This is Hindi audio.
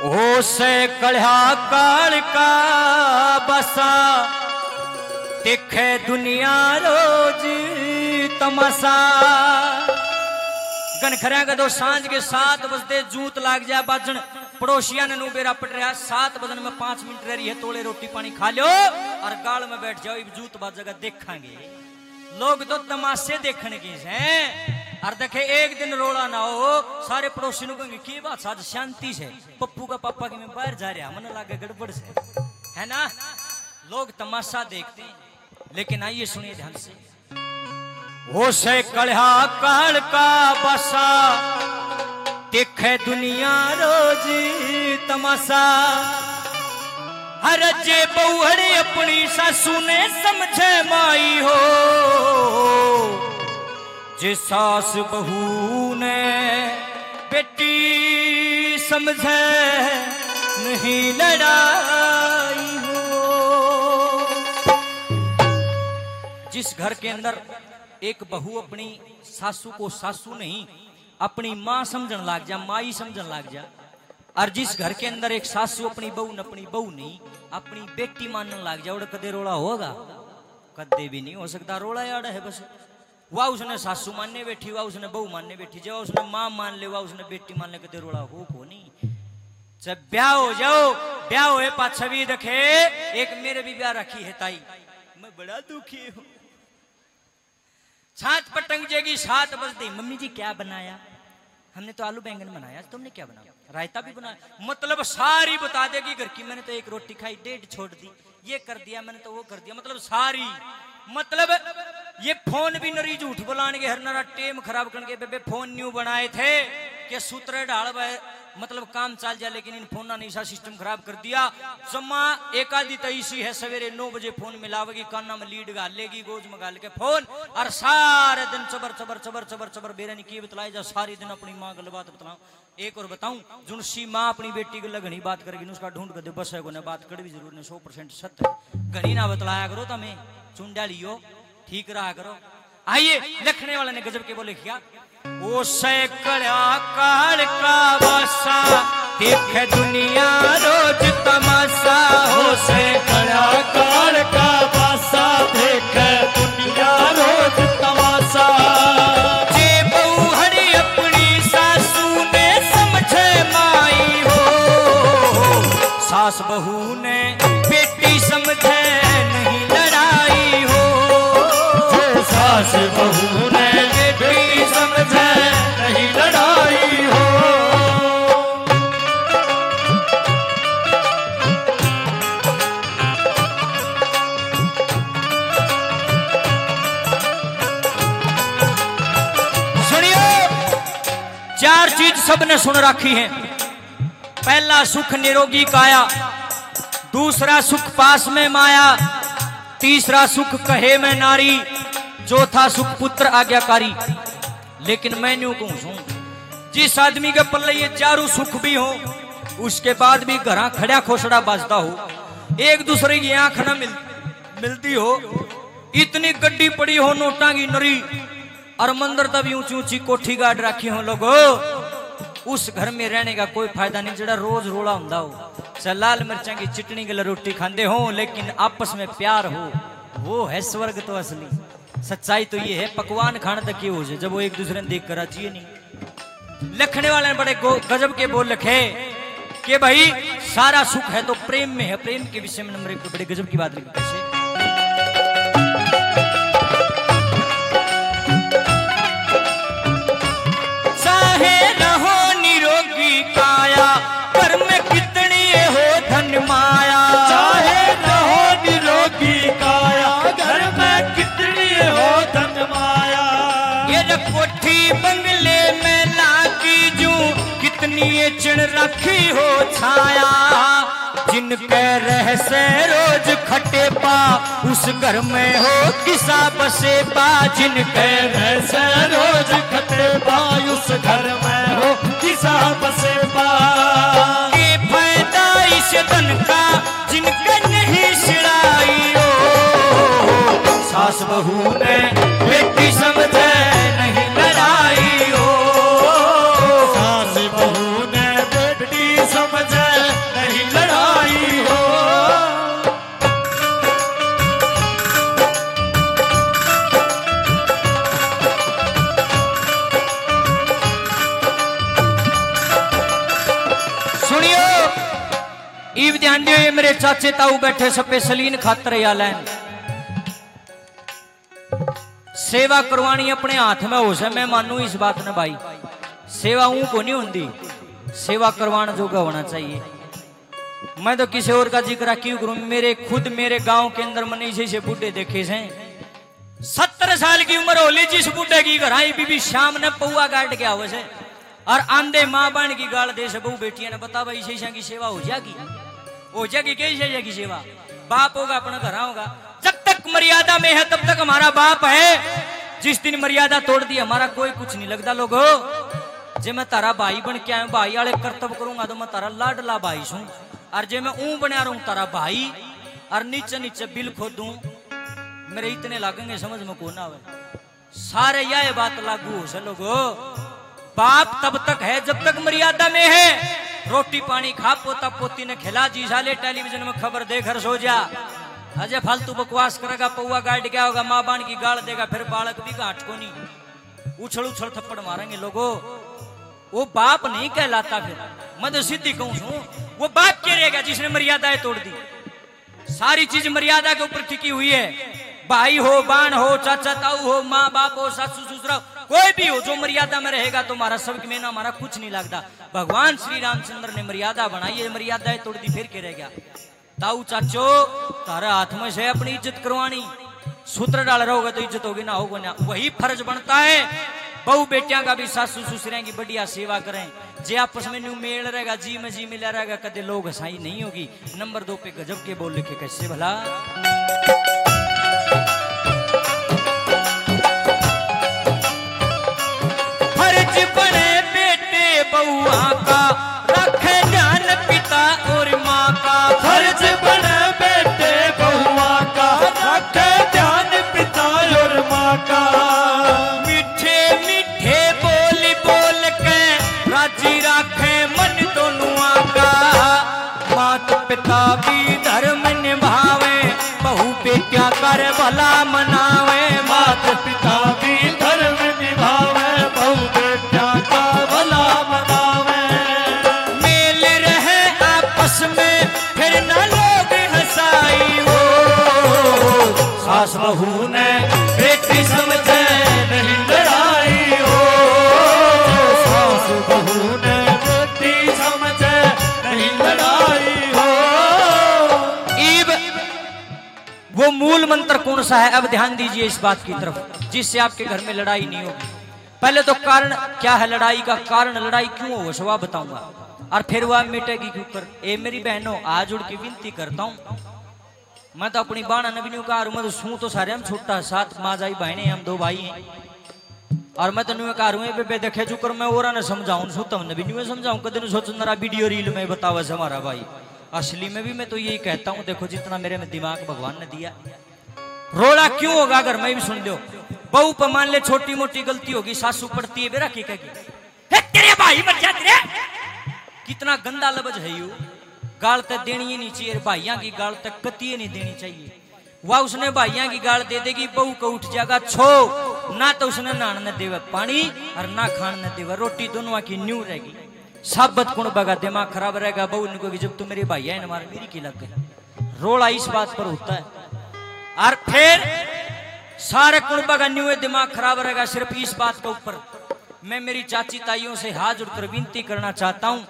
हो से कढ़ा काल का बसा दिखे दुनिया रोज तमाशा। गनखरा का दो सांझ के 7 बजते जूत लाग जाए बाजन पड़ोसिया ने बेरा पट रहा 7 बजन में 5 मिनट रह रही है तोले रोटी पानी खा लो और गाल में बैठ जाओ जूत बाज जगह देखेंगे लोग तो तमाशे देखने के हैं। और देखे एक दिन रोड़ा ना हो सारे पड़ोसी लोग कहेंगे की बात आज शांति से पप्पू का पापा की मैं बाहर जा रहा मन लागे गड़बड़ से है ना। लोग तमाशा देखते हैं लेकिन आइए सुनिए ध्यान से। हो से कढ़ा काल का बसा देखे दुनिया रोज तमाशा। हर जे बहुड़े अपनी सासू ने समझे माई हो जे सास बहू ने बेटी समझे नहीं लड़ाई हो। जिस घर के अंदर एक बहू अपनी सासू को सासू नहीं अपनी मां समझन लाग जा माई समझन लाग जा और जिस घर के अंदर एक सासू अपनी बहू न अपनी बहू नहीं अपनी बेटी मानने लाग जा कदे रोड़ा होगा कदे भी नहीं हो सकता। रोड़ा यार है बस वाह उसने सासू मानने बैठी वाह उसने बहू मानने बैठी जब उसने मां मान ले वाह उसने बेटी मान ले कदे रोड़ा हो को नहीं। जब ब्याह हो जाओ ब्याह हो पाछा भी रखे एक मेरे भी ब्याह रखी है ताई मैं बड़ा दुखी हूं। छात पटंग जेगी 7 बजते मम्मी जी क्या बनाया हमने तो आलू बैंगन बनाया तुमने क्या बनाया रायता भी बनाया मतलब सारी बता देगी घर की। मैंने तो एक रोटी खाई 1.5 छोड़ दी ये कर दिया मैंने तो वो कर दिया मतलब सारी मतलब ये फोन भी नरी झूठ बुलाने के हर नरा टेम खराब करके बेबे फोन न्यू बनाए थे कि सूत्र ढाल मतलब काम चल जाए लेकिन इन फोन ने ऐसा सिस्टम खराब कर दिया। जमा एक आधी तईसी है सवेरे 9 बजे फोन मिलावेगी काना में लीड गाल लेगी गोज में गाल के फोन और सारे दिन चबर चबर चबर चबर चबर बेरनी की बतलाई जा सारी दिन अपनी माँ गल बात बतलाऊं। एक और बताऊं जुनसी माँ अपनी बेटी को लगनी बात करेगी उसका ढूंढ कर दे बस है बात कड़ी भी जरूर नहीं 100% सत्य घनी ना बतलाया करो तमें चुंडा लियो ठीक रहा करो। आइए लिखने वाले ने गजब के बोले किया ओ सैकड़ा काल का बसा देखे दुनिया रोज तमाशा। हो सैकड़ा काल का बसा देखे दुनिया रोज तमाशा। जे बहू हरी अपनी सासू ने समझे माई हो सास बहू ने बेटी समझे नहीं लड़ाई हो। सास बहू ने बेटी समझे नहीं लड़ाई हो। सुनियो 4 चीज सबने सुन रखी है। पहला सुख निरोगी काया दूसरा सुख पास में माया तीसरा सुख कहे में नारी चौथा सुख पुत्र आज्ञाकारी। लेकिन मैं न्यू कहूं जिस आदमी के पल्ले ये चारों सुख भी हो उसके बाद भी घरा खड़ा खोसड़ा बाजता हो एक दूसरे की आंख न मिलती हो इतनी गड्डी पड़ी हो नोटा की नरी और मंदिर तभी ऊंची ऊंची कोठी गाड़ रखी हो लोगो उस घर में रहने का कोई फायदा नहीं जड़ा रोज रोला हुंदा हो लाल मिर्चा की चटनी के रोटी खाते हो लेकिन आपस में प्यार हो वो है स्वर्ग तो असली। सच्चाई तो ये है पकवान खाने तक ये हो जाए जब वो एक दूसरे ने देख कर चाहिए नहीं। लिखने वाले ने बड़े गजब के बोल लिखे कि भाई सारा सुख है तो प्रेम में है। प्रेम के विषय में नंबर 1 पे बड़े गजब की बात लिखी कैसे चाहे रहो निरोगी काया घर में कितनी हो धन माया। चाहे रहो निरोगी काया घर में कितनी हो धन माया। ये कोठी बंगले में लागी जू कितनी चिड़ रखी हो छाया। जिनके रह से रोज खटे पा उस घर में हो किसा बसे पा। जिनके रह से रोज खटे पा उस घर में हो किसा बसे पा। ये फायदा इस धन का जिनके नहीं सिड़ाई हो सास बहू ने बेटी समझे नहीं लड़ाई हो। सास बहू ने बेटी समझे ईब ध्यान दियो, ये मेरे चाचे ताऊ बैठे स्पेशलीन खातर या लैन सेवा करवानी अपने हाथ में हो से। मैं मानू इस बात ने भाई, सेवा ऊं को नहीं होती, सेवा करवाना जोगा होना चाहिए। मैं तो किसी और का जिक्र क्यों करूं, मेरे गांव के अंदर मैंने इसे बूढ़े देखे से 70 साल की उम्र होली, जिस बूढ़े की घर आई बीबी शाम ने पौआ काट के आवे से और आंधे माँ बहन की गाल दे से बहु बेटियां ने बता भाई ईशा की सेवा हो जाएगी क्या की सेवा? बाप होगा अपना घर होगा, जब तक मर्यादा में है तब तक हमारा बाप है। जिस दिन मर्यादा तोड़ दी हमारा कोई कुछ नहीं लगता। लोगो जे मैं तारा भाई बन के आया, भाई वाले कर्तव्य करूंगा तो मैं तारा लाडला भाई सू, और जे मैं ऊं बना रहूं तारा भाई और नीचे नीचे बिल खोदूं, मेरे इतने लागेंगे समझ में कौन आवे। सारे यह बात लागू हो से लोगो, बाप तब तक है जब तक मर्यादा में है। रोटी पानी खा, पोता पोती ने खिला, जी साले टेलीविजन में खबर देकर सो जा। अजय फालतू बकवास करेगा, पौआ गाड़ क्या होगा, माँ बान की गाड़ देगा, फिर बालक भी घाट को नहीं उछल उछल थप्पड़ मारेंगे। लोगो वो बाप नहीं कहलाता। फिर मैं तो सीधी कहूं वो बाप क्या रहेगा जिसने मर्यादाएं तोड़ दी। सारी चीज मर्यादा के ऊपर टिकी हुई है। भाई हो, बाण हो, चाचा ताऊ हो, माँ बाप हो, सासू ससुरा, कोई भी हो, जो मर्यादा में रहेगा तो हमारा सबक में ना हमारा कुछ नहीं लगता। भगवान श्री रामचंद्र ने मर्यादा बनाई है, मर्यादाएं तोड़ दी, फिर क्या रह गया? ताऊ चाचो तारा हाथ में से अपनी इज्जत करवानी, सूत्र डाल रहा होगा तो इज्जत होगी, ना होगा ना, वही फर्ज बनता है। बहु बेटियां का भी सासू ससुरे की बढ़िया सेवा करें, जे आपस में न्यू मेल रहेगा, जी में जी मिला रहेगा, कदे लोग हसाई नहीं होगी। नंबर 2 पे गजब के बोल लिखे कैसे भला। फर्ज बने बेटे बहुआ का, रखे ध्यान पिता और माँ का। फर्ज बने बेटे बहुआ का, रखे ध्यान पिता और माँ का। मीठे मीठे बोल बोल के राजी राखे मन दोनों का। माता पिता भी धर्म निभावे, बहु बेटिया कर भला मनावे। माता पिता भी धर्म निभावे, बहु बेटिया का भला मनावे। मेल रहे आपस में फिर न लोग हंसाई हो। सास बहू ने बेटी समझे नहीं लड़ाई हो। सास बहू ने बेटी समझे नहीं लड़ाई हो। ईब वो मूल मंत्र कौन सा है? अब ध्यान दीजिए इस बात की तरफ, जिससे आपके घर में लड़ाई नहीं होगी। पहले तो कारण क्या है लड़ाई का? कारण लड़ाई क्यों हो वह बताऊंगा, और फिर वह मिटेगी के ऊपर। ए मेरी बहनों, आज उड़ की विनती करता हूं, मैं तो अपनी बाणा नबी कहा मैं तो सू तो सारे हम छोटा साथ माँ जाई बहने, हम 2 भाई हैं, और मैं तो न्यू कहा बेबे देखे चुकर मैं और ने समझाऊं सू तम नबी न्यू समझाऊं। कदे सोच नरा वीडियो रील में बतावा से हमारा भाई। असली में भी मैं तो यही कहता हूं, देखो जितना मेरे में दिमाग भगवान ने दिया। रोड़ा क्यों होगा अगर मैं भी सुन लो। बहू पर मान ले छोटी मोटी गलती होगी, सासू पड़ती है बेरा की कहेगी तेरे भाई बच्चा तेरे। कितना गंदा लफ्ज है यू। गाल तक देनी ही नहीं चाहिए, भाइयों की गाल तक कतिये नहीं देनी चाहिए। वह उसने भाइयों की गाल दे देगी, बहू को उठ जाएगा छो। ना तो उसने नहान न देवे पानी और ना खान न देवे रोटी, दोनों की न्यू रहेगी। साबत कुण बगा दिमाग खराब रहेगा। बहू ने कहोगी जब तू मेरे भाइया है मारे मेरी की लग गई। रोड़ा इस बात पर होता है, और फिर सारे कुणबा का न्यू दिमाग खराब रहेगा सिर्फ इस बात के ऊपर। मैं मेरी चाची ताइयों से हाथ जोड़कर विनती करना चाहता हूं,